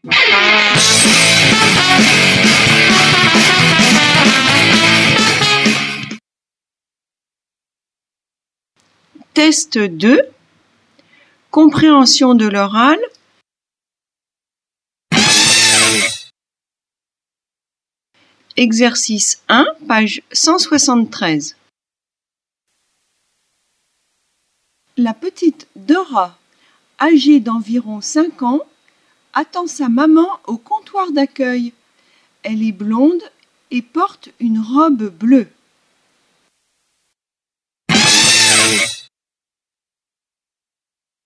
Test 2. Compréhension de l'oral. Exercice 1, page 173. La petite Dora, âgée d'environ 5 ans, attend sa maman au comptoir d'accueil. Elle est blonde et porte une robe bleue.